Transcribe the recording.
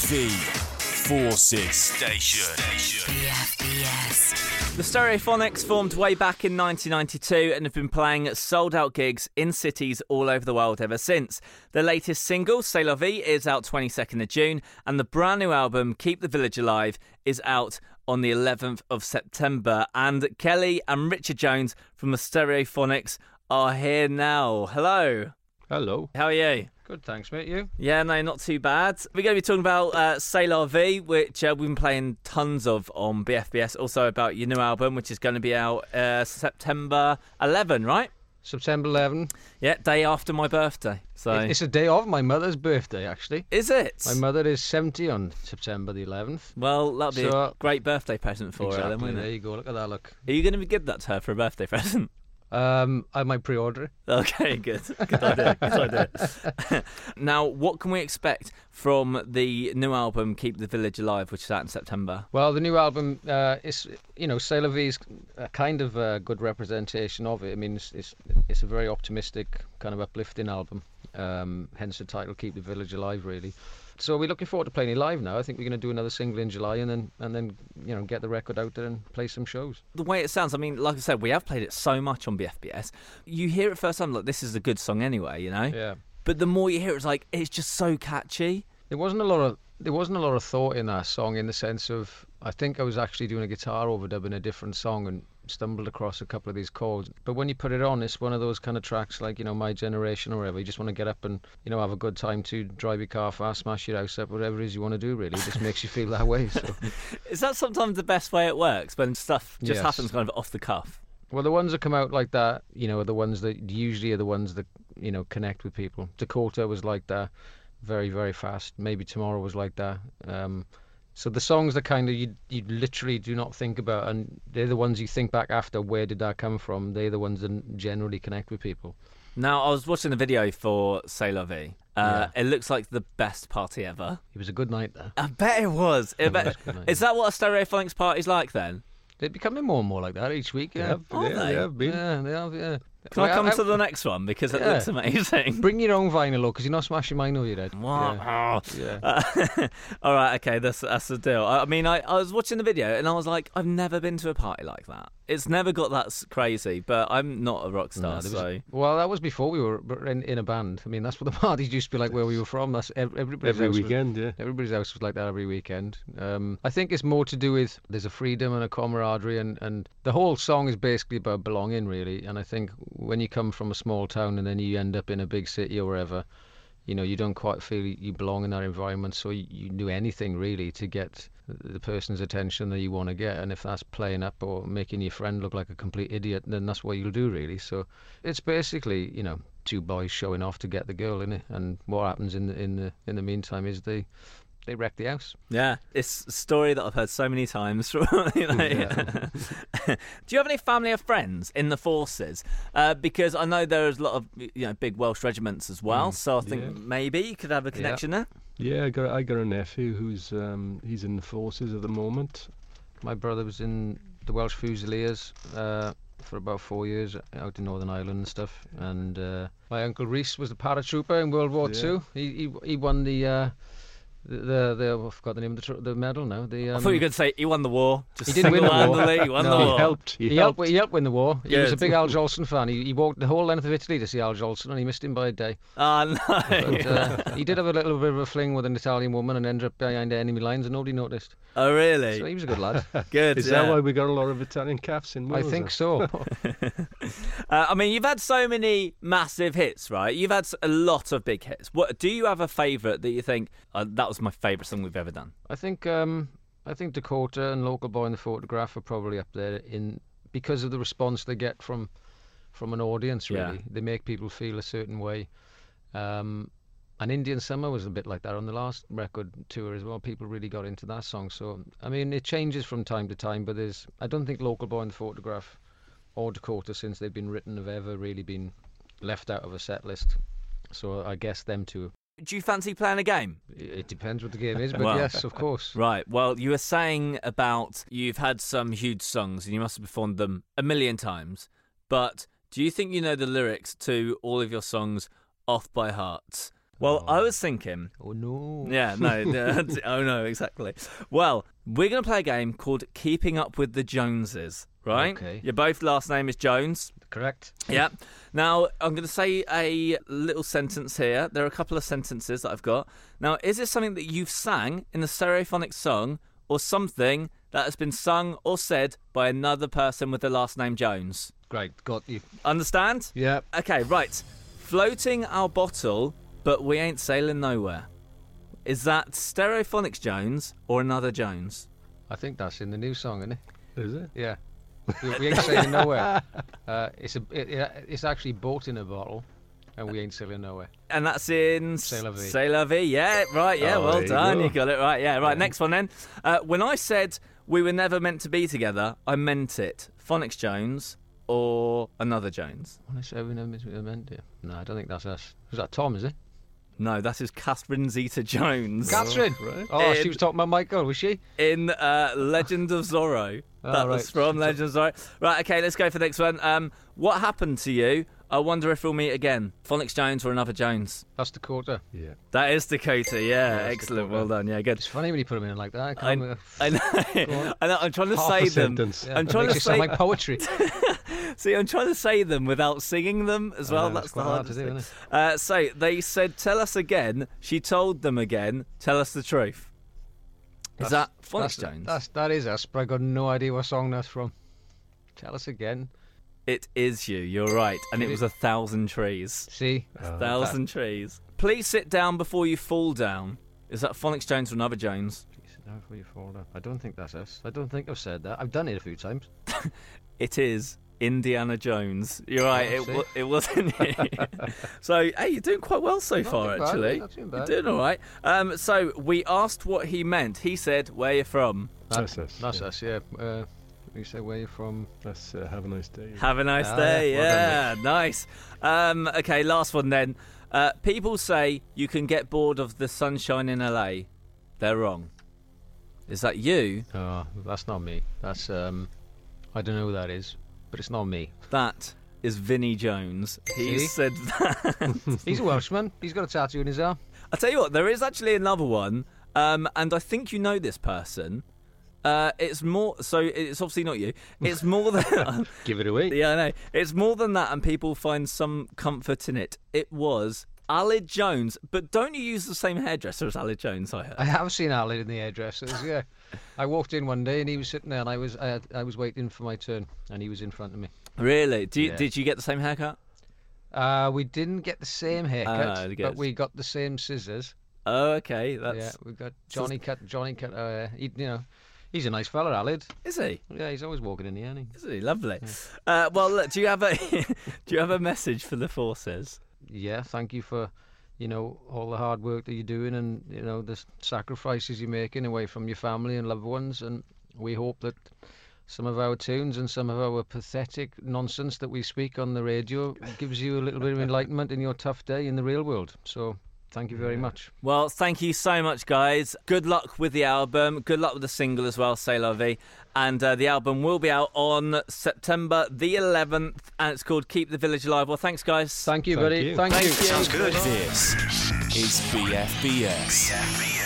The Forces Station. BFBS. The Stereophonics formed way back in 1992 and have been playing sold-out gigs in cities all over the world ever since. Their latest single, C'est la vie, is out 22nd of June, and the brand new album, Keep the Village Alive, is out on the 11th of September. And Kelly and Richard Jones from the Stereophonics are here now. Hello. Hello. How are you? Good, thanks, mate. You? Yeah, no, not too bad. We're going to be talking about C'est la vie, which we've been playing tons of on BFBS. Also about your new album, which is going to be out September 11, right? September 11. Yeah, day after my birthday. So It's a day of my mother's birthday, actually. is it? My mother is 70 on September the 11th. Well, that'll be a great birthday present for her, then, Exactly, won't there it? you go. Look at that, look. Are you going to give that to her for a birthday present? I might pre-order it. Okay, good. Good idea. Good idea. Now, what can we expect from the new album, Keep the Village Alive, which is out in September? Well, the new album is, C'est la vie is a kind of a good representation of it. I mean, it's a very optimistic, kind of uplifting album. Hence the title, Keep the Village Alive, really. So we're looking forward to playing it live now. I think we're going to do another single in July and then get the record out there and play some shows. The way it sounds, I mean, like I said, we have played it so much on BFBS. You hear it first time, like, this is a good song anyway, you know? Yeah. But the more you hear it, it's like, it's just so catchy. There wasn't a lot of thought in that song, in the sense of, I think I was actually doing a guitar overdub in a different song and stumbled across a couple of these chords. But when you put it on, it's one of those kind of tracks like, My Generation or whatever. You just want to get up and, have a good time to drive your car fast, smash your house up, whatever it is you want to do, really. It just makes you feel that way. So. Is that sometimes the best way it works, when stuff just Yes. happens kind of off the cuff? Well, the ones that come out like that, are the ones that usually are the ones that, connect with people. Dakota was like that, very, very fast. Maybe Tomorrow was like that. So the songs that kind of you literally do not think about, and they're the ones you think back after, where did that come from? They're the ones that generally connect with people. Now, I was watching the video for C'est la vie. Yeah. It looks like the best party ever. It was a good night there. I bet it was. It was a good night. Is that what a Stereophonics party's like then? They're becoming more and more like that each week. Yeah, Are they? have been. Yeah, they have. Yeah. Can I come to the next one, because it Yeah. looks amazing? Bring your own vinyl, because you're not smashing mine over your head. What? Yeah. Yeah. All right, okay, that's the deal. I mean, I was watching the video and I was like, I've never been to a party like that. It's never got that crazy, but I'm not a rock star, No, there so... Well, that was before we were in a band. I mean, that's what the parties used to be like where we were from. That's everybody's house weekend, was, yeah. Everybody's house was like that every weekend. I think it's more to do with there's a freedom and a camaraderie, and the whole song is basically about belonging, really. And I think when you come from a small town and then you end up in a big city or wherever, you don't quite feel you belong in that environment, so you do anything really to get the person's attention that you want to get. And if that's playing up or making your friend look like a complete idiot, then that's what you'll do, really. So it's basically, two boys showing off to get the girl, innit? And what happens in the meantime is they wreck the house. Yeah, it's a story that I've heard so many times. Yeah. Do you have any family or friends in the forces? Because I know there's a lot of big Welsh regiments as well, so I think maybe you could have a connection there. Yeah, I got a nephew who's he's in the forces at the moment. My brother was in the Welsh Fusiliers for about 4 years out in Northern Ireland and stuff, and my uncle Rhys was the paratrooper in World War II. He won the I forgot the name of the medal now. I thought you were going to say he won the war. Just He didn't win the war. single-handedly, he won No, the he war. He helped win the war. He was a Good. big Al Jolson fan. He walked the whole length of Italy to see Al Jolson, and he missed him by a day. Oh, no. But he did have a little bit of a fling with an Italian woman and ended up behind enemy lines, and nobody noticed. Oh, really? So he was a good lad. Good. Is yeah. that why we got a lot of Italian caps in I Wales? think so. I mean, you've had so many massive hits, right? You've had a lot of big hits. What do you have a favourite that you think that was my favourite song we've ever done? I think Dakota and Local Boy in the Photograph are probably up there because of the response they get from an audience. Really, Yeah. they make people feel a certain way. And Indian Summer was a bit like that on the last record tour as well. People really got into that song. So I mean, it changes from time to time, but I don't think Local Boy in the Photograph or Dakota, since they've been written, have ever really been left out of a set list. So I guess them two. Do you fancy playing a game? It depends what the game is, but Well, yes, of course. Right. Well, you were saying about you've had some huge songs and you must have performed them a million times. But do you think you know the lyrics to all of your songs off by heart? Well, I was thinking... Oh, no. Yeah, no. Oh, no, exactly. Well, we're going to play a game called Keeping Up with the Joneses, right? Okay. Your both last name is Jones. Correct. Yeah. Now, I'm going to say a little sentence here. There are a couple of sentences that I've got. Now, is this something that you've sang in the Stereophonic song or something that has been sung or said by another person with the last name Jones? Great, got you. Understand? Yeah. Okay, right. Floating our bottle, but we ain't sailing nowhere. Is that Stereophonics Jones or another Jones? I think that's in the new song, isn't it? Is it? Yeah. We ain't sailing nowhere. It's actually bought in a bottle, and we ain't sailing nowhere. And that's in C'est la vie. C'est la vie. Yeah, right. Yeah, Oh, well there you done. go. You got it right. Yeah, right. Next one then. When I said we were never meant to be together, I meant it. Phonics Jones or another Jones? When I say we never meant it. No, I don't think that's us. Is that Tom, is it? No, that is Catherine Zeta-Jones. Catherine! right. Oh, she was talking about Michael, was she? In Legend of Zorro. That was right. from Legend of Zorro. Right, okay, let's go for the next one. What happened to you? I wonder if we'll meet again. Phonics Jones or another Jones? That's Dakota. Yeah. That is Dakota, yeah. that's Excellent, Dakota. well done. Yeah, good. It's funny when you put them in like that. I know. I know. I'm trying to Half say a them. sentence. Yeah, I'm it trying makes to it sound say. like poetry. See, I'm trying to say them without singing them as well. I know, That's it's the quite hard to hardest do, thing. isn't So they said, "Tell us again." She told them again. Tell us the truth. Is that Phonics Jones? That is us, but I got no idea what song that's from. Tell us again. It is you. You're right, and it was 1,000 trees. See? 1,000 trees. Please sit down before you fall down. Is that Phonics Jones or another Jones? Please sit down before you fall down. I don't think that's us. I don't think I've said that. I've done it a few times. It is Indiana Jones. You're right. Oh, It wasn't you. So, hey, you're doing quite well so Not far, too bad, actually. not too bad. You're doing all right. So we asked what he meant. He said, "Where you from?" That's us. That's yeah. us, yeah. You say where you from? That's have a nice day. Have a nice Ah, day. yeah. Yeah, nice. Okay, last one then. People say you can get bored of the sunshine in LA. They're wrong. Is that you? Oh, that's not me. That's I don't know who that is, but it's not me. That is Vinnie Jones. He See? said that. He's a Welshman. He's got a tattoo in his arm. I'll tell you what, there is actually another one, and I think you know this person. It's more, so it's obviously not you. It's more than, Give it away. yeah, I know. It's more than that, and people find some comfort in it. It was Aled Jones, but don't you use the same hairdresser as Aled Jones? I heard. I have seen Aled in the hairdressers. Yeah, I walked in one day and he was sitting there, and I was waiting for my turn, and he was in front of me. Really? Yeah. Did you get the same haircut? We didn't get the same haircut, I but guess. we got the same scissors. Oh, okay. That's Yeah, we got Johnny cut. He's a nice fella, Aled. is he? Yeah, he's always walking in the alley. Is he lovely? Well, look, do you have a do you have a message for the forces? Yeah, thank you for, all the hard work that you're doing, and the sacrifices you're making away from your family and loved ones. And we hope that some of our tunes and some of our pathetic nonsense that we speak on the radio gives you a little bit of enlightenment in your tough day in the real world. So thank you very much. Well, thank you so much, guys. Good luck with the album. Good luck with the single as well, C'est la vie. And the album will be out on September the 11th, and it's called Keep the Village Alive. Well, thanks, guys. Thank you, Thank buddy. you. Thank you. Sounds good. This is BFBS.